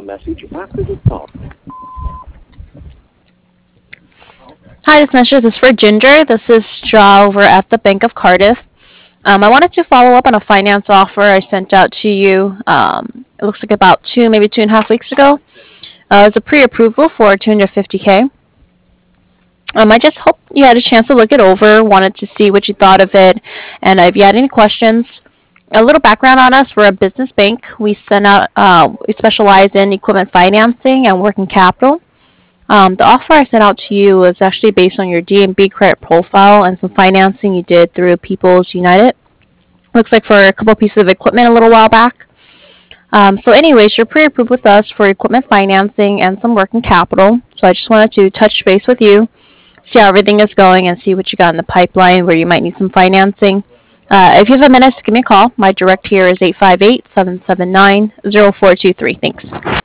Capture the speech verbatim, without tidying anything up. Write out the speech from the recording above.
message after the tone. Hi, this message is for Ginger. This is Shaw over at the Bank of Cardiff. Um, I wanted to follow up on a finance offer I sent out to you. Um, it looks like about two, maybe two and a half weeks ago. Uh, it's a pre-approval for two hundred fifty K. Um, I just hope you had a chance to look it over. Wanted to see what you thought of it, and if you had any questions. A little background on us: we're a business bank. We send out. Uh, we specialize in equipment financing and working capital. Um, the offer I sent out to you was actually based on your D and B credit profile and some financing you did through People's United. Looks like for a couple pieces of equipment a little while back. Um, so anyways, you're pre-approved with us for equipment financing and some working capital. So I just wanted to touch base with you, see how everything is going, and see what you got in the pipeline where you might need some financing. Uh, if you have a minute, give me a call. My direct here is eight five eight, seven seven nine, zero four two three. Thanks.